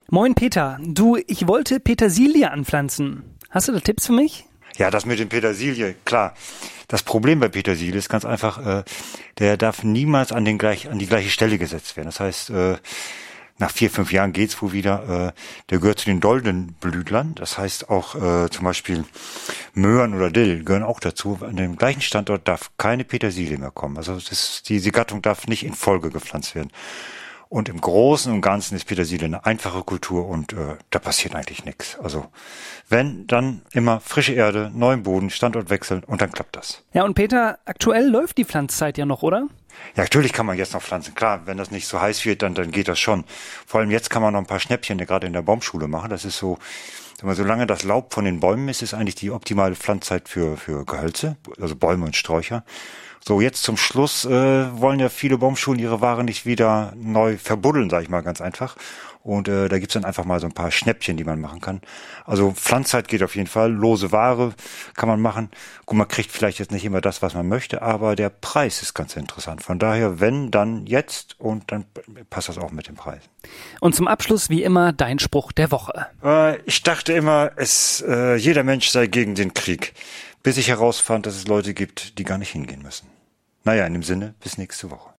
Moin Peter, du, ich wollte Petersilie anpflanzen. Hast du da Tipps für mich? Ja, das mit dem Petersilie, klar. Das Problem bei Petersilie ist ganz einfach, der darf niemals an die gleiche Stelle gesetzt werden. Das heißt, nach 4-5 Jahren geht's wohl wieder. Der gehört zu den Doldenblütlern. Das heißt auch zum Beispiel Möhren oder Dill gehören auch dazu. An dem gleichen Standort darf keine Petersilie mehr kommen. Also diese Gattung darf nicht in Folge gepflanzt werden. Und im Großen und Ganzen ist Petersilie eine einfache Kultur und da passiert eigentlich nichts. Also wenn, dann immer frische Erde, neuen Boden, Standort wechseln und dann klappt das. Ja, und Peter, aktuell läuft die Pflanzzeit ja noch, oder? Ja, natürlich kann man jetzt noch pflanzen. Klar, wenn das nicht so heiß wird, dann geht das schon. Vor allem jetzt kann man noch ein paar Schnäppchen gerade in der Baumschule machen. Das ist so, solange das Laub von den Bäumen ist eigentlich die optimale Pflanzzeit für Gehölze, also Bäume und Sträucher. So, jetzt zum Schluss wollen ja viele Baumschulen ihre Ware nicht wieder neu verbuddeln, sage ich mal ganz einfach. Und da gibt's dann einfach mal so ein paar Schnäppchen, die man machen kann. Also Pflanzzeit geht auf jeden Fall, lose Ware kann man machen. Gut, man kriegt vielleicht jetzt nicht immer das, was man möchte, aber der Preis ist ganz interessant. Von daher, wenn, dann jetzt und dann passt das auch mit dem Preis. Und zum Abschluss wie immer dein Spruch der Woche. Ich dachte immer, jeder Mensch sei gegen den Krieg, bis ich herausfand, dass es Leute gibt, die gar nicht hingehen müssen. Naja, in dem Sinne, bis nächste Woche.